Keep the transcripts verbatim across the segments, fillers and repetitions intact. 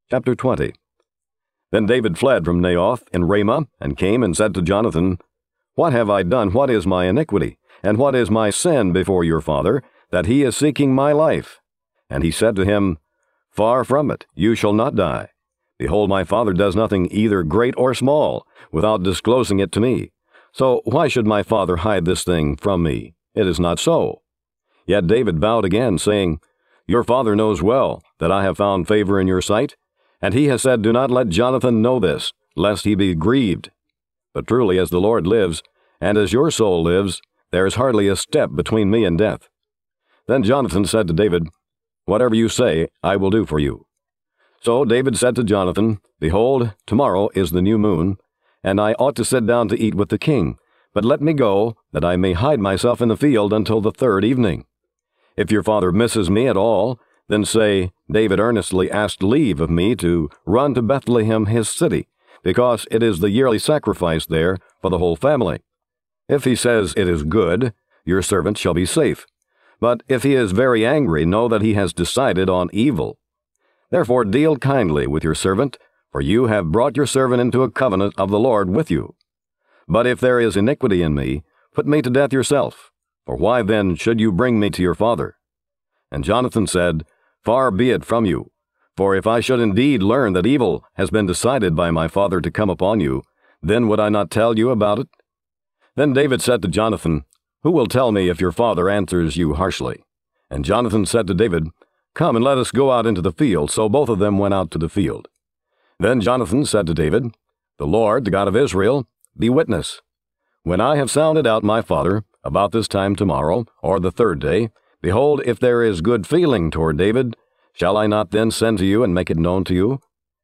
Chapter twenty. Then David fled from Naioth in Ramah, and came and said to Jonathan, What have I done? What is my iniquity? And what is my sin before your father, that he is seeking my life? And he said to him, Far from it, you shall not die. Behold, my father does nothing either great or small, without disclosing it to me. So why should my father hide this thing from me? It is not so. Yet David vowed again, saying, Your father knows well that I have found favor in your sight, and he has said, Do not let Jonathan know this, lest he be grieved. But truly as the Lord lives, and as your soul lives, there is hardly a step between me and death. Then Jonathan said to David, Whatever you say, I will do for you. So David said to Jonathan, Behold, tomorrow is the new moon, and I ought to sit down to eat with the king. But let me go, that I may hide myself in the field until the third evening. If your father misses me at all, then say, David earnestly asked leave of me to run to Bethlehem his city, because it is the yearly sacrifice there for the whole family. If he says it is good, your servant shall be safe. But if he is very angry, know that he has decided on evil. Therefore deal kindly with your servant, for you have brought your servant into a covenant of the Lord with you. But if there is iniquity in me, put me to death yourself. For why then should you bring me to your father? And Jonathan said, Far be it from you. For if I should indeed learn that evil has been decided by my father to come upon you, then would I not tell you about it? Then David said to Jonathan, Who will tell me if your father answers you harshly? And Jonathan said to David, Come and let us go out into the field. So both of them went out to the field. Then Jonathan said to David, The Lord, the God of Israel, be witness. When I have sounded out my father, about this time tomorrow, or the third day, behold, if there is good feeling toward David, shall I not then send to you and make it known to you?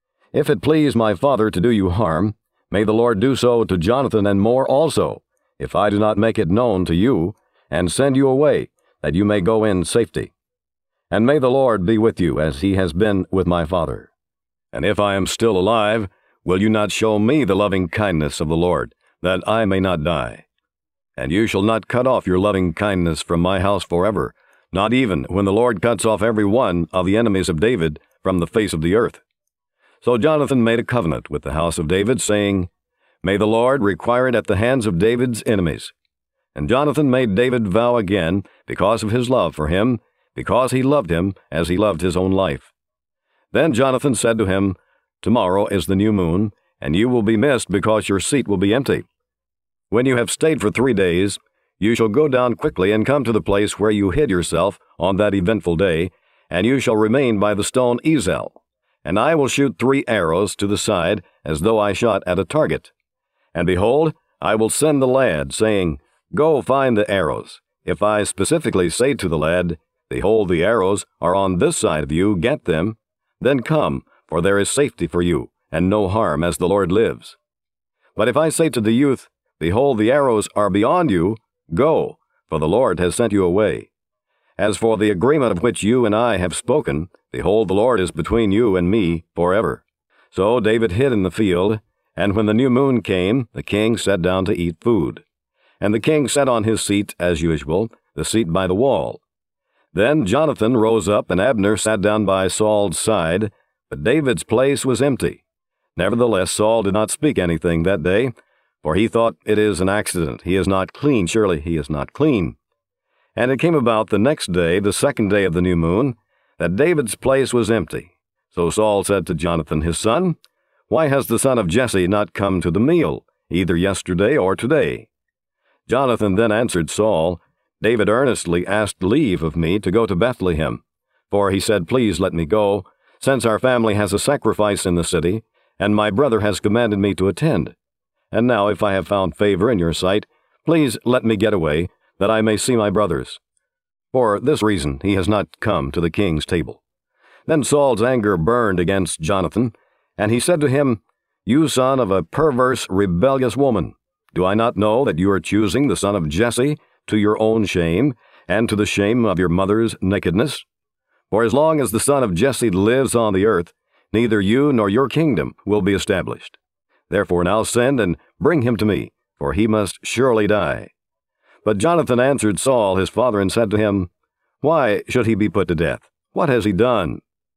If it please my father to do you harm, may the Lord do so to Jonathan and more also, if I do not make it known to you, and send you away, that you may go in safety. And may the Lord be with you, as he has been with my father. And if I am still alive, will you not show me the loving kindness of the Lord, that I may not die? And you shall not cut off your loving kindness from my house forever, not even when the Lord cuts off every one of the enemies of David from the face of the earth. So Jonathan made a covenant with the house of David, saying, May the Lord require it at the hands of David's enemies. And Jonathan made David vow again, because of his love for him, because he loved him as he loved his own life. Then Jonathan said to him, Tomorrow is the new moon, and you will be missed because your seat will be empty. When you have stayed for three days, you shall go down quickly and come to the place where you hid yourself on that eventful day, and you shall remain by the stone Ezel. And I will shoot three arrows to the side, as though I shot at a target. And behold, I will send the lad, saying, Go find the arrows. If I specifically say to the lad, Behold, the arrows are on this side of you, get them, then come, for there is safety for you, and no harm, as the Lord lives. But if I say to the youth, Behold, the arrows are beyond you, go, for the Lord has sent you away. As for the agreement of which you and I have spoken, behold, the Lord is between you and me forever. So David hid in the field, and when the new moon came, the king sat down to eat food. And the king sat on his seat, as usual, the seat by the wall. Then Jonathan rose up, and Abner sat down by Saul's side, but David's place was empty. Nevertheless, Saul did not speak anything that day, for he thought, It is an accident. He is not clean. Surely he is not clean. And it came about the next day, the second day of the new moon, that David's place was empty. So Saul said to Jonathan his son, Why has the son of Jesse not come to the meal, either yesterday or today? Jonathan then answered Saul, David earnestly asked leave of me to go to Bethlehem, for he said, Please let me go, since our family has a sacrifice in the city, and my brother has commanded me to attend. And now, if I have found favor in your sight, please let me get away, that I may see my brothers. For this reason he has not come to the king's table. Then Saul's anger burned against Jonathan, and he said to him, You son of a perverse, rebellious woman, do I not know that you are choosing the son of Jesse to your own shame, and to the shame of your mother's nakedness? For as long as the son of Jesse lives on the earth, neither you nor your kingdom will be established. Therefore now send and bring him to me, for he must surely die. But Jonathan answered Saul his father and said to him, Why should he be put to death? What has he done?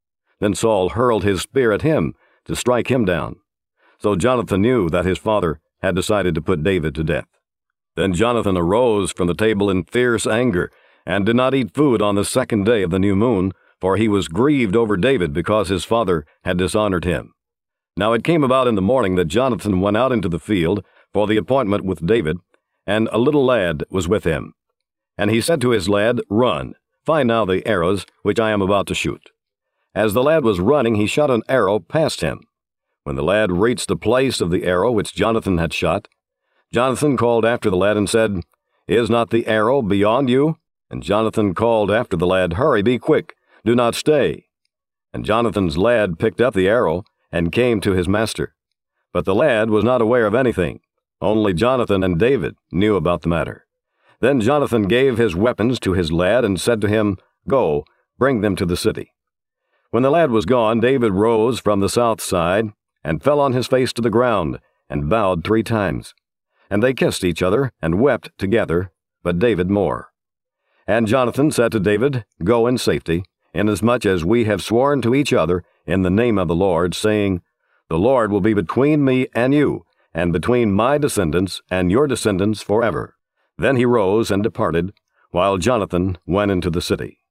Then Saul hurled his spear at him to strike him down. So Jonathan knew that his father had decided to put David to death. Then Jonathan arose from the table in fierce anger, and did not eat food on the second day of the new moon, for he was grieved over David because his father had dishonored him. Now it came about in the morning that Jonathan went out into the field for the appointment with David, and a little lad was with him. And he said to his lad, Run, find now the arrows which I am about to shoot. As the lad was running, he shot an arrow past him. When the lad reached the place of the arrow which Jonathan had shot, Jonathan called after the lad and said, Is not the arrow beyond you? And Jonathan called after the lad, Hurry, be quick, do not stay. And Jonathan's lad picked up the arrow and came to his master. But the lad was not aware of anything. Only Jonathan and David knew about the matter. Then Jonathan gave his weapons to his lad and said to him, Go, bring them to the city. When the lad was gone, David rose from the south side and fell on his face to the ground and bowed three times. And they kissed each other and wept together, but David more. And Jonathan said to David, Go in safety, inasmuch as we have sworn to each other in the name of the Lord, saying, The Lord will be between me and you, and between my descendants and your descendants forever. Then he rose and departed, while Jonathan went into the city.